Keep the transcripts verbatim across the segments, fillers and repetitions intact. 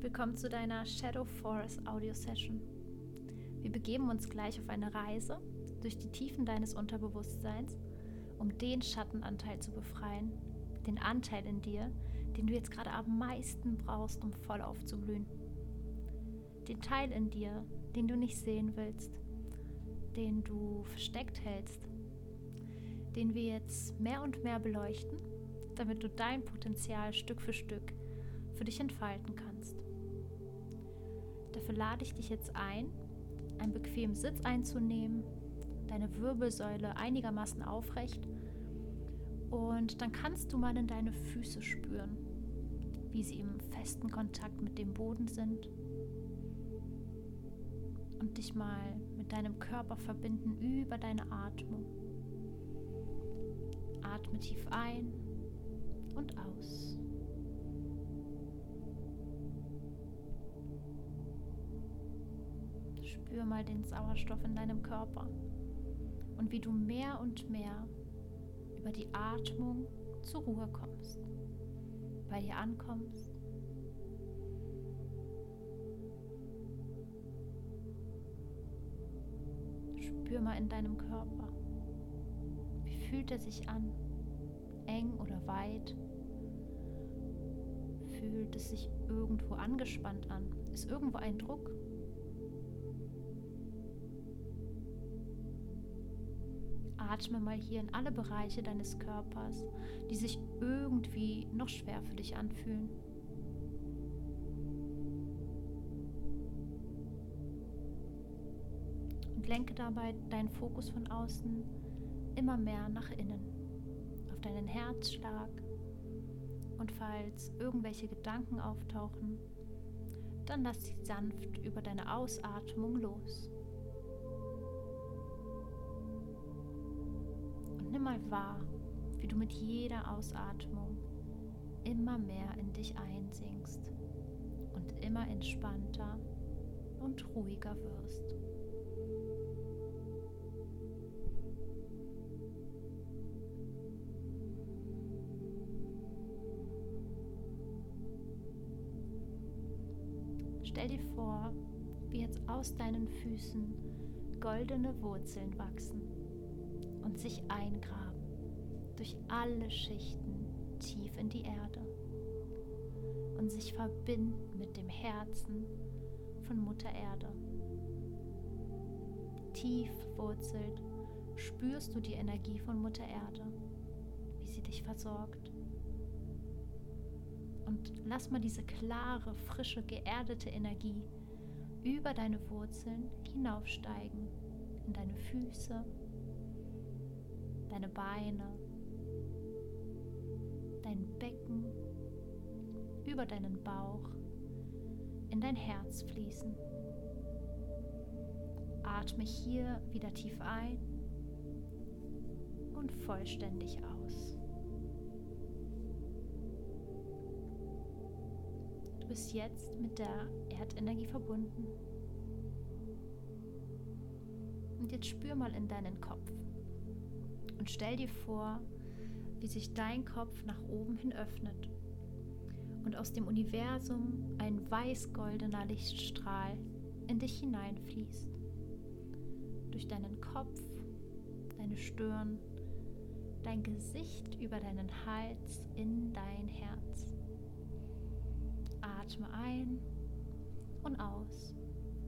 Willkommen zu deiner Shadow Forest Audio Session. Wir begeben uns gleich auf eine Reise durch die Tiefen deines Unterbewusstseins, um den Schattenanteil zu befreien, den Anteil in dir, den du jetzt gerade am meisten brauchst, um voll aufzublühen. Den Teil in dir, den du nicht sehen willst, den du versteckt hältst, den wir jetzt mehr und mehr beleuchten, damit du dein Potenzial Stück für Stück für dich entfalten kannst. Dafür lade ich dich jetzt ein, einen bequemen Sitz einzunehmen, deine Wirbelsäule einigermaßen aufrecht, und dann kannst du mal in deine Füße spüren, wie sie im festen Kontakt mit dem Boden sind, und dich mal mit deinem Körper verbinden über deine Atmung. Atme tief ein und aus. Spür mal den Sauerstoff in deinem Körper und wie du mehr und mehr über die Atmung zur Ruhe kommst, bei dir ankommst. Spür mal in deinem Körper. Wie fühlt er sich an? Eng oder weit? Fühlt es sich irgendwo angespannt an? Ist irgendwo ein Druck? Atme mal hier in alle Bereiche deines Körpers, die sich irgendwie noch schwer für dich anfühlen. Und lenke dabei deinen Fokus von außen immer mehr nach innen, auf deinen Herzschlag. Und falls irgendwelche Gedanken auftauchen, dann lass sie sanft über deine Ausatmung los. Und nimm mal wahr, wie du mit jeder Ausatmung immer mehr in dich einsinkst und immer entspannter und ruhiger wirst. Stell dir vor, wie jetzt aus deinen Füßen goldene Wurzeln wachsen und sich eingraben durch alle Schichten tief in die Erde und sich verbinden mit dem Herzen von Mutter Erde. Tief verwurzelt spürst du die Energie von Mutter Erde, wie sie dich versorgt. Und lass mal diese klare, frische, geerdete Energie über deine Wurzeln hinaufsteigen in deine Füße, deine Beine, dein Becken, über deinen Bauch, in dein Herz fließen. Atme hier wieder tief ein und vollständig aus. Du bist jetzt mit der Erdenergie verbunden. Und jetzt spür mal in deinen Kopf und stell dir vor, wie sich dein Kopf nach oben hin öffnet und aus dem Universum ein weiß-goldener Lichtstrahl in dich hineinfließt. Durch deinen Kopf, deine Stirn, dein Gesicht über deinen Hals in dein Herz. Atme ein und aus.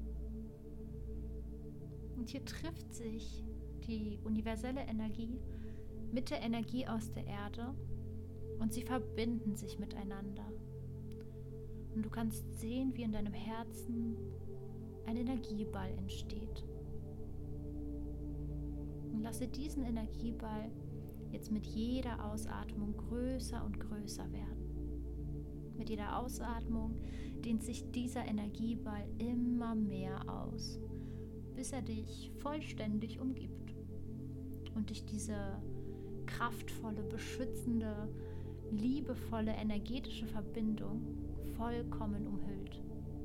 Und hier trifft sich die universelle Energie mit der Energie aus der Erde und sie verbinden sich miteinander. Und du kannst sehen, wie in deinem Herzen ein Energieball entsteht. Und lasse diesen Energieball jetzt mit jeder Ausatmung größer und größer werden. Mit jeder Ausatmung dehnt sich dieser Energieball immer mehr aus, bis er dich vollständig umgibt und dich diese kraftvolle, beschützende, liebevolle, energetische Verbindung vollkommen umhüllt.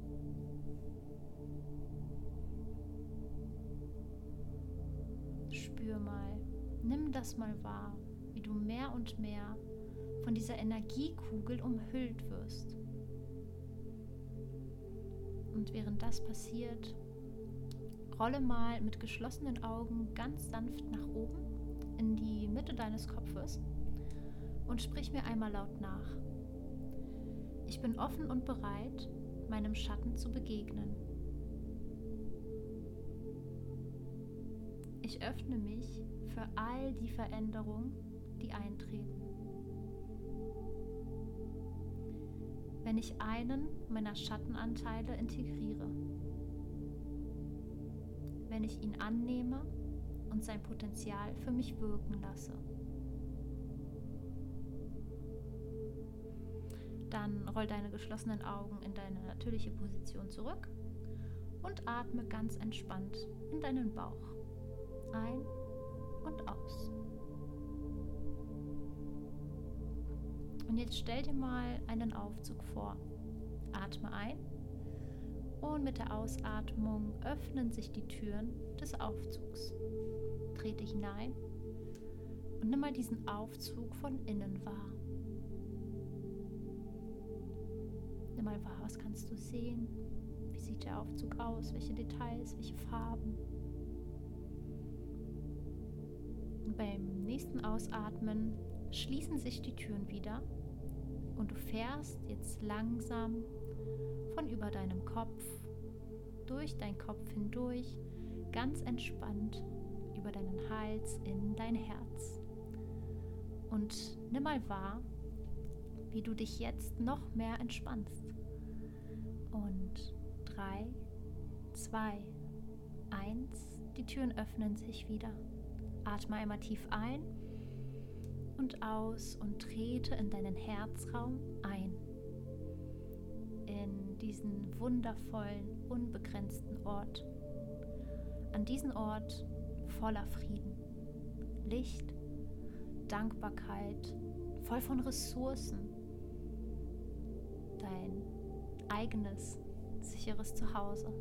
Spür mal, nimm das mal wahr, wie du mehr und mehr von dieser Energiekugel umhüllt wirst. Und während das passiert, rolle mal mit geschlossenen Augen ganz sanft nach oben in die Mitte deines Kopfes und sprich mir einmal laut nach. Ich bin offen und bereit, meinem Schatten zu begegnen. Ich öffne mich für all die Veränderungen, die eintreten. Wenn ich einen meiner Schattenanteile integriere, wenn ich ihn annehme und sein Potenzial für mich wirken lasse. Dann roll deine geschlossenen Augen in deine natürliche Position zurück und atme ganz entspannt in deinen Bauch ein und aus. Und jetzt stell dir mal einen Aufzug vor. Atme ein und mit der Ausatmung öffnen sich die Türen des Aufzugs. Trete hinein und nimm mal diesen Aufzug von innen wahr. Nimm mal wahr, was kannst du sehen? Wie sieht der Aufzug aus? Welche Details, welche Farben? Und beim nächsten Ausatmen schließen sich die Türen wieder und du fährst jetzt langsam von über deinem Kopf, durch deinen Kopf hindurch, ganz entspannt über deinen Hals in dein Herz. Und nimm mal wahr, wie du dich jetzt noch mehr entspannst. Und drei, zwei, eins, die Türen öffnen sich wieder. Atme einmal tief ein und aus und trete in deinen Herzraum ein. In diesen wundervollen, unbegrenzten Ort. An diesen Ort voller Frieden, Licht, Dankbarkeit, voll von Ressourcen. Dein eigenes, sicheres Zuhause.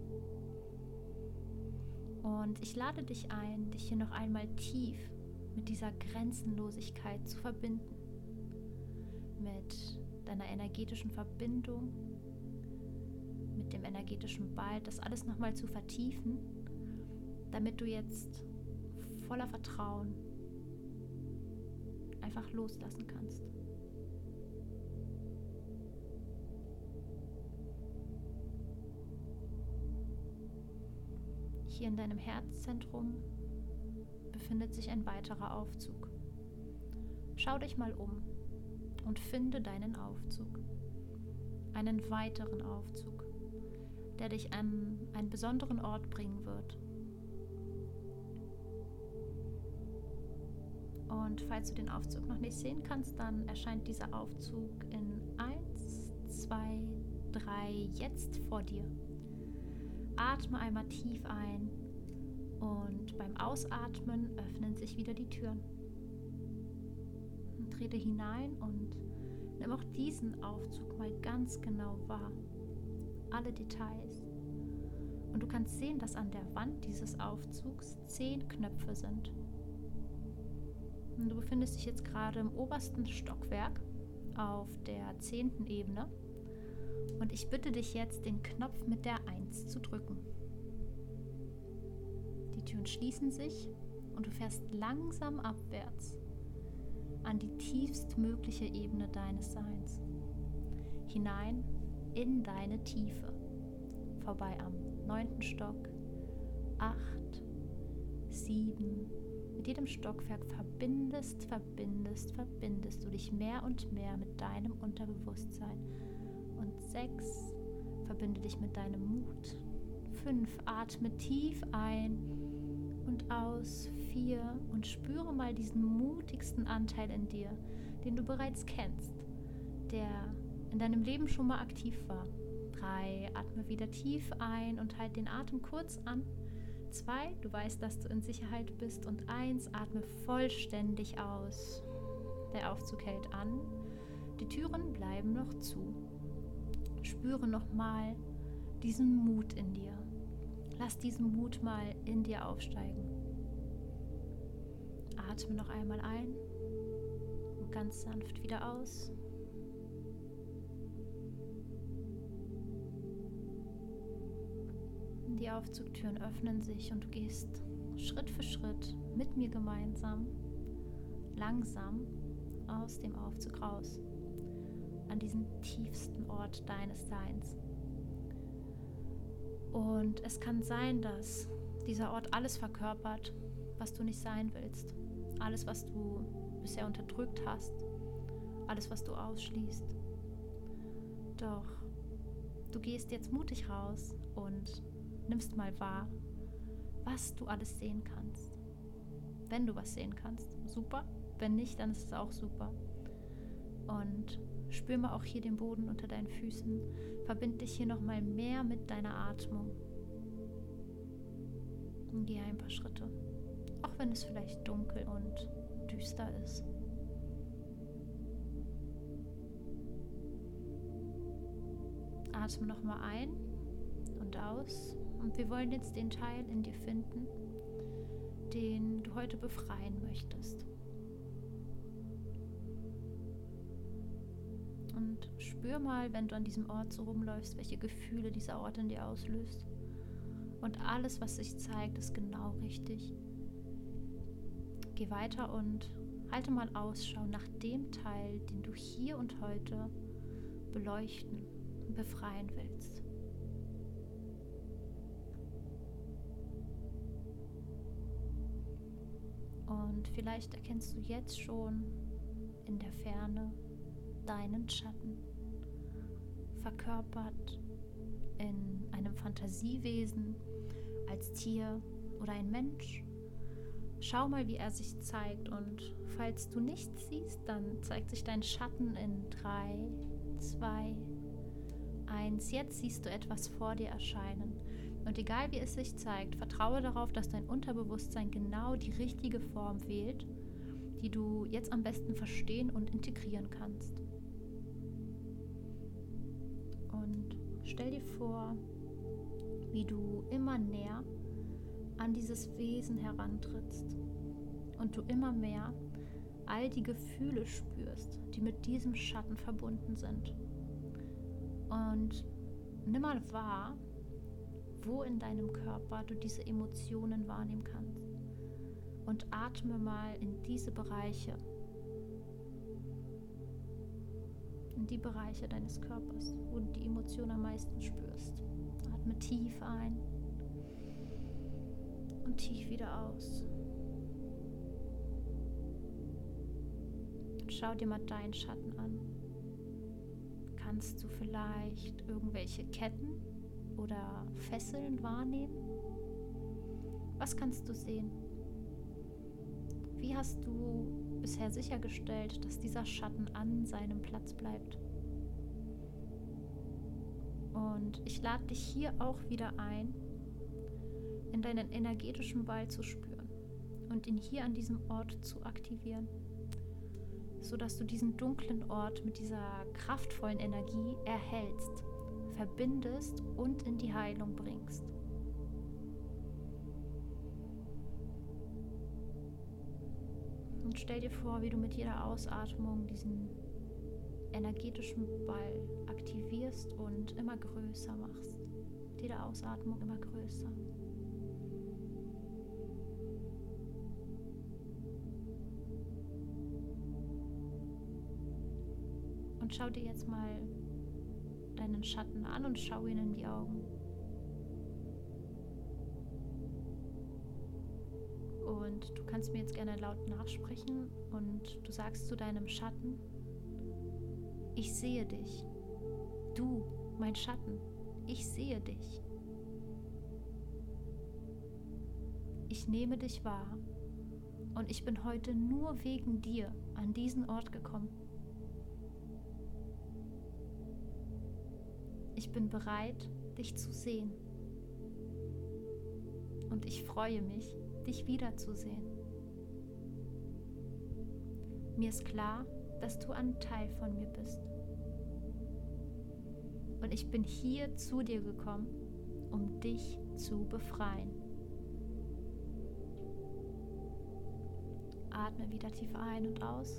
Und ich lade dich ein, dich hier noch einmal tief mit dieser Grenzenlosigkeit zu verbinden. Mit deiner energetischen Verbindung, mit dem energetischen Ball, das alles nochmal zu vertiefen, damit du jetzt voller Vertrauen einfach loslassen kannst. Hier in deinem Herzzentrum befindet sich ein weiterer Aufzug. Schau dich mal um und finde deinen Aufzug. Einen weiteren Aufzug, der dich an einen besonderen Ort bringen wird. Und falls du den Aufzug noch nicht sehen kannst, dann erscheint dieser Aufzug in eins, zwei, drei jetzt vor dir. Atme einmal tief ein und beim Ausatmen öffnen sich wieder die Türen. Und trete hinein und nimm auch diesen Aufzug mal ganz genau wahr. Alle Details. Und du kannst sehen, dass an der Wand dieses Aufzugs zehn Knöpfe sind. Und du befindest dich jetzt gerade im obersten Stockwerk auf der zehnten Ebene. Und ich bitte dich jetzt, den Knopf mit der eins zu drücken. Die Türen schließen sich und du fährst langsam abwärts an die tiefstmögliche Ebene deines Seins. Hinein in deine Tiefe. Vorbei am neunten Stock, acht, sieben. Mit jedem Stockwerk verbindest, verbindest, verbindest du dich mehr und mehr mit deinem Unterbewusstsein. Und sechs, verbinde dich mit deinem Mut. Fünf, atme tief ein und aus. Vier, und spüre mal diesen mutigsten Anteil in dir, den du bereits kennst, der in deinem Leben schon mal aktiv war. Drei, atme wieder tief ein und halt den Atem kurz an. Zwei, du weißt, dass du in Sicherheit bist. Und eins, atme vollständig aus. Der Aufzug hält an. Die Türen bleiben noch zu. Spüre nochmal diesen Mut in dir. Lass diesen Mut mal in dir aufsteigen. Atme noch einmal ein und ganz sanft wieder aus. Die Aufzugtüren öffnen sich und du gehst Schritt für Schritt mit mir gemeinsam langsam aus dem Aufzug raus, an diesen tiefsten Ort deines Seins. Und es kann sein, dass dieser Ort alles verkörpert, was du nicht sein willst. Alles, was du bisher unterdrückt hast. Alles, was du ausschließt. Doch du gehst jetzt mutig raus und nimmst mal wahr, was du alles sehen kannst. Wenn du was sehen kannst, super. Wenn nicht, dann ist es auch super. Und spür mal auch hier den Boden unter deinen Füßen. Verbind dich hier nochmal mehr mit deiner Atmung. Und geh ein paar Schritte. Auch wenn es vielleicht dunkel und düster ist. Atme nochmal ein und aus. Und wir wollen jetzt den Teil in dir finden, den du heute befreien möchtest. Und spür mal, wenn du an diesem Ort so rumläufst, welche Gefühle dieser Ort in dir auslöst. Und alles, was sich zeigt, ist genau richtig. Geh weiter und halte mal Ausschau nach dem Teil, den du hier und heute beleuchten und befreien willst. Und vielleicht erkennst du jetzt schon in der Ferne deinen Schatten, verkörpert in einem Fantasiewesen, als Tier oder ein Mensch. Schau mal, wie er sich zeigt, und falls du nichts siehst, dann zeigt sich dein Schatten in drei, zwei, eins. Jetzt siehst du etwas vor dir erscheinen. Und egal wie es sich zeigt, vertraue darauf, dass dein Unterbewusstsein genau die richtige Form wählt, die du jetzt am besten verstehen und integrieren kannst. Und stell dir vor, wie du immer näher an dieses Wesen herantrittst und du immer mehr all die Gefühle spürst, die mit diesem Schatten verbunden sind. Und nimm mal wahr, wo in deinem Körper du diese Emotionen wahrnehmen kannst. Und atme mal in diese Bereiche, in die Bereiche deines Körpers, wo du die Emotionen am meisten spürst. Atme tief ein und tief wieder aus. Und schau dir mal deinen Schatten an. Kannst du vielleicht irgendwelche Ketten oder Fesseln wahrnehmen? Was kannst du sehen? Wie hast du bisher sichergestellt, dass dieser Schatten an seinem Platz bleibt? Und ich lade dich hier auch wieder ein, in deinen energetischen Ball zu spüren und ihn hier an diesem Ort zu aktivieren, sodass du diesen dunklen Ort mit dieser kraftvollen Energie erhältst, verbindest und in die Heilung bringst. Und stell dir vor, wie du mit jeder Ausatmung diesen energetischen Ball aktivierst und immer größer machst. Mit jeder Ausatmung immer größer. Und schau dir jetzt mal deinen Schatten an und schau ihn in die Augen. Und du kannst mir jetzt gerne laut nachsprechen und du sagst zu deinem Schatten: Ich sehe dich. Du, mein Schatten, ich sehe dich. Ich nehme dich wahr und ich bin heute nur wegen dir an diesen Ort gekommen. Ich bin bereit, dich zu sehen. Und ich freue mich, dich wiederzusehen. Mir ist klar, dass du ein Teil von mir bist. Und ich bin hier zu dir gekommen, um dich zu befreien. Atme wieder tief ein und aus.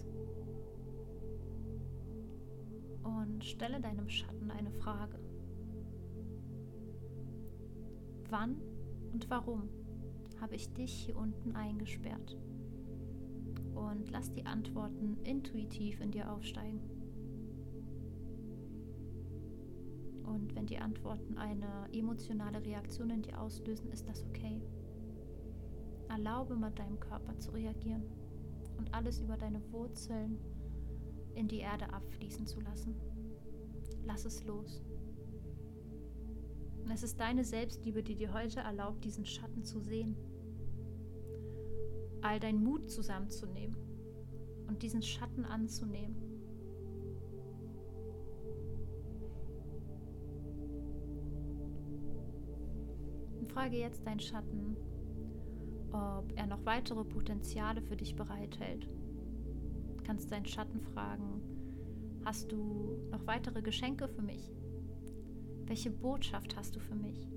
Und stelle deinem Schatten eine Frage. Wann und warum habe ich dich hier unten eingesperrt? Und lass die Antworten intuitiv in dir aufsteigen. Und wenn die Antworten eine emotionale Reaktion in dir auslösen, ist das okay. Erlaube mal deinem Körper zu reagieren und alles über deine Wurzeln in die Erde abfließen zu lassen. Lass es los. Und es ist deine Selbstliebe, die dir heute erlaubt, diesen Schatten zu sehen. All deinen Mut zusammenzunehmen und diesen Schatten anzunehmen. Und frage jetzt deinen Schatten, ob er noch weitere Potenziale für dich bereithält. Du kannst deinen Schatten fragen, hast du noch weitere Geschenke für mich? Welche Botschaft hast du für mich?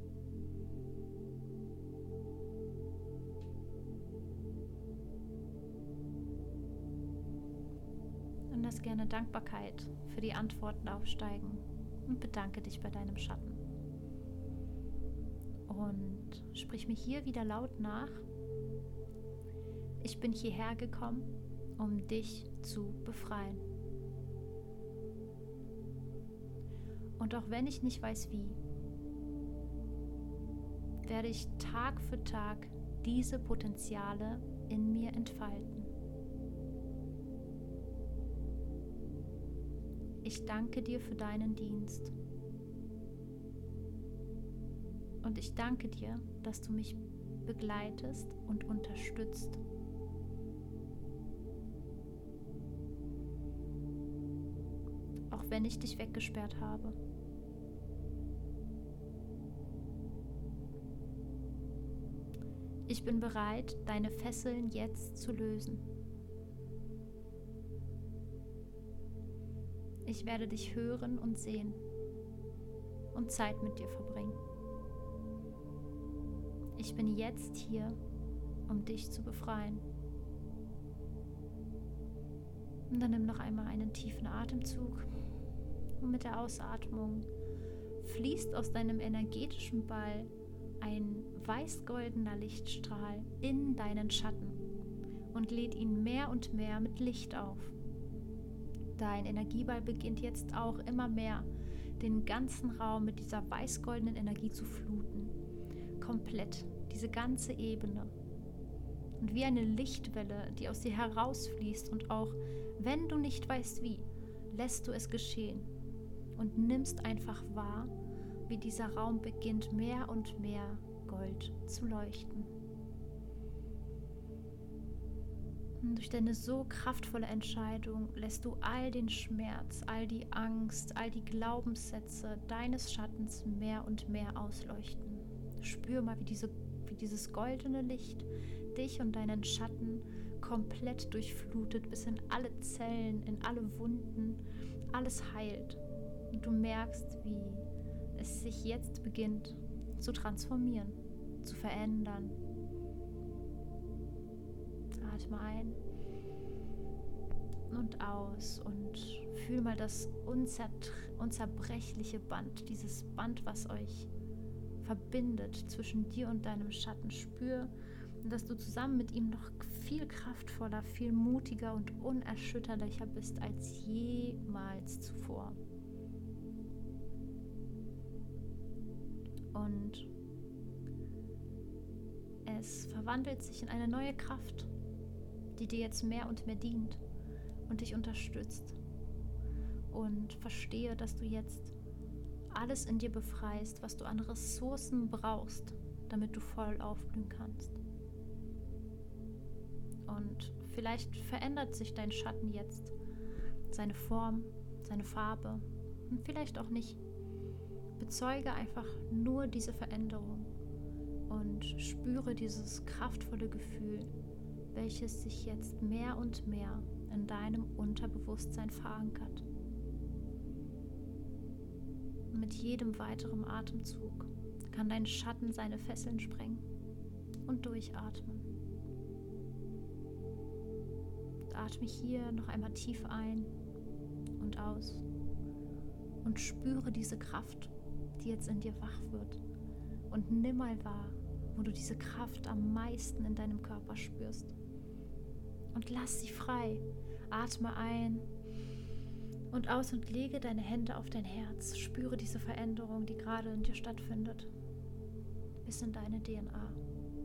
Und lass gerne Dankbarkeit für die Antworten aufsteigen und bedanke dich bei deinem Schatten. Und sprich mir hier wieder laut nach. Ich bin hierher gekommen, um dich zu befreien. Und auch wenn ich nicht weiß wie, werde ich Tag für Tag diese Potenziale in mir entfalten. Ich danke dir für deinen Dienst. Und ich danke dir, dass du mich begleitest und unterstützt. Auch wenn ich dich weggesperrt habe. Ich bin bereit, deine Fesseln jetzt zu lösen. Ich werde dich hören und sehen und Zeit mit dir verbringen. Ich bin jetzt hier, um dich zu befreien. Und dann nimm noch einmal einen tiefen Atemzug. Und mit der Ausatmung fließt aus deinem energetischen Ball ein weiß-goldener Lichtstrahl in deinen Schatten und lädt ihn mehr und mehr mit Licht auf. Dein Energieball beginnt jetzt auch immer mehr, den ganzen Raum mit dieser weiß-goldenen Energie zu fluten. Komplett, diese ganze Ebene. Und wie eine Lichtwelle, die aus dir herausfließt und auch, wenn du nicht weißt wie, lässt du es geschehen und nimmst einfach wahr, wie dieser Raum beginnt mehr und mehr Gold zu leuchten. Und durch deine so kraftvolle Entscheidung lässt du all den Schmerz, all die Angst, all die Glaubenssätze deines Schattens mehr und mehr ausleuchten. Spür mal, wie, diese, wie dieses goldene Licht dich und deinen Schatten komplett durchflutet, bis in alle Zellen, in alle Wunden, alles heilt. Und du merkst, wie es sich jetzt beginnt zu transformieren, zu verändern. Atme ein und aus und fühl mal das unzerbrechliche Band, dieses Band, was euch verbindet zwischen dir und deinem Schatten. Spür, dass du zusammen mit ihm noch viel kraftvoller, viel mutiger und unerschütterlicher bist als jemals zuvor. Und es verwandelt sich in eine neue Kraft, die dir jetzt mehr und mehr dient und dich unterstützt. Und verstehe, dass du jetzt alles in dir befreist, was du an Ressourcen brauchst, damit du voll aufblühen kannst. Und vielleicht verändert sich dein Schatten jetzt, seine Form, seine Farbe und vielleicht auch nicht. Bezeuge einfach nur diese Veränderung und spüre dieses kraftvolle Gefühl, welches sich jetzt mehr und mehr in deinem Unterbewusstsein verankert. Mit jedem weiteren Atemzug kann dein Schatten seine Fesseln sprengen und durchatmen. Atme hier noch einmal tief ein und aus und spüre diese Kraft, die jetzt in dir wach wird Und nimm mal wahr, wo du diese Kraft am meisten in deinem Körper spürst. Und lass sie frei. Atme ein und aus und lege deine Hände auf dein Herz. Spüre diese Veränderung, die gerade in dir stattfindet, bis in deine D N A.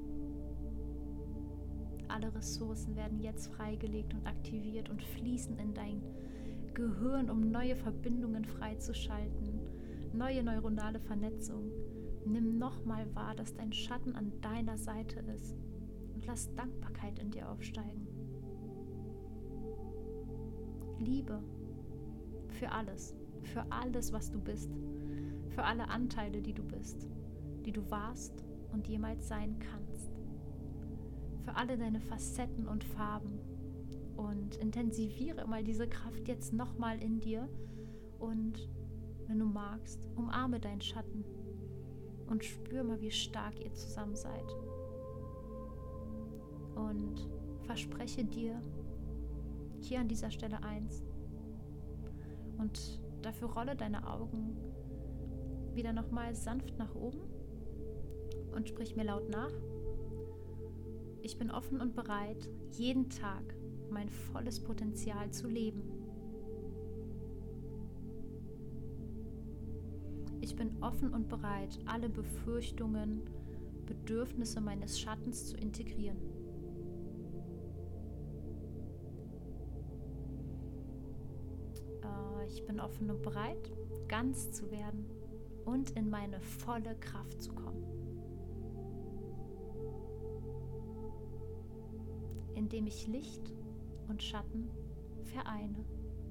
Alle Ressourcen werden jetzt freigelegt und aktiviert und fließen in dein Gehirn, um neue Verbindungen freizuschalten, neue neuronale Vernetzung. Nimm nochmal wahr, dass dein Schatten an deiner Seite ist und lass Dankbarkeit in dir aufsteigen. Liebe für alles, für alles, was du bist, für alle Anteile, die du bist, die du warst und jemals sein kannst, für alle deine Facetten und Farben. Und intensiviere mal diese Kraft jetzt nochmal in dir und, wenn du magst, umarme deinen Schatten und spür mal, wie stark ihr zusammen seid. Und verspreche dir hier an dieser Stelle eins. Und dafür rolle deine Augen wieder nochmal sanft nach oben und sprich mir laut nach. Ich bin offen und bereit, jeden Tag mein volles Potenzial zu leben. Ich bin offen und bereit, alle Befürchtungen, Bedürfnisse meines Schattens zu integrieren. Äh, ich bin offen und bereit, ganz zu werden und in meine volle Kraft zu kommen. Indem ich Licht und Schatten vereine.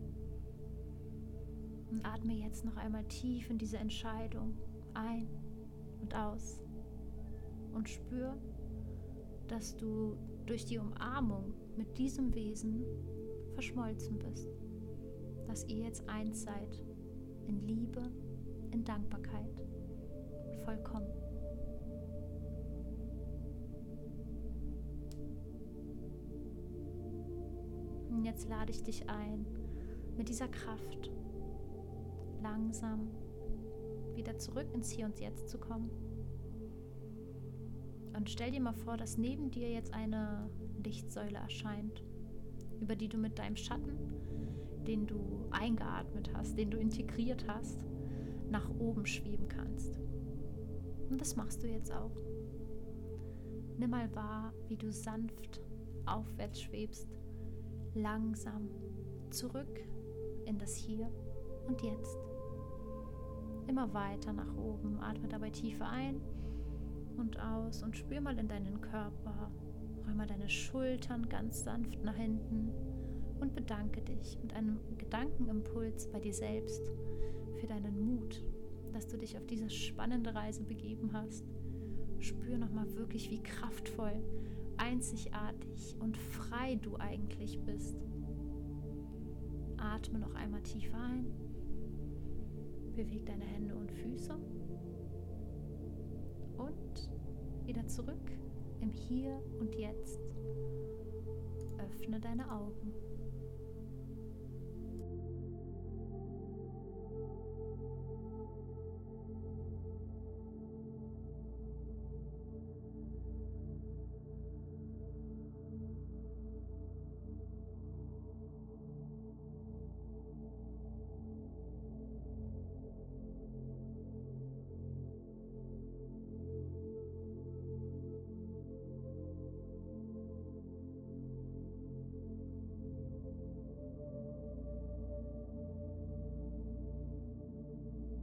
Und atme jetzt noch einmal tief in diese Entscheidung ein und aus und spür, dass du durch die Umarmung mit diesem Wesen verschmolzen bist, dass ihr jetzt eins seid, in Liebe, in Dankbarkeit, vollkommen. Und jetzt lade ich dich ein, mit dieser Kraft langsam wieder zurück ins Hier und Jetzt zu kommen. Und stell dir mal vor, dass neben dir jetzt eine Lichtsäule erscheint, über die du mit deinem Schatten, den du eingeatmet hast, den du integriert hast, nach oben schweben kannst. Und das machst du jetzt auch. Nimm mal wahr, wie du sanft aufwärts schwebst, langsam zurück in das Hier und Jetzt. Immer weiter nach oben, atme dabei tief ein und aus und spür mal in deinen Körper, räum mal deine Schultern ganz sanft nach hinten und bedanke dich mit einem Gedankenimpuls bei dir selbst für deinen Mut, dass du dich auf diese spannende Reise begeben hast. Spür nochmal wirklich, wie kraftvoll, einzigartig und frei du eigentlich bist. Atme noch einmal tief ein. Beweg deine Hände und Füße. Und wieder zurück im Hier und Jetzt. Öffne deine Augen.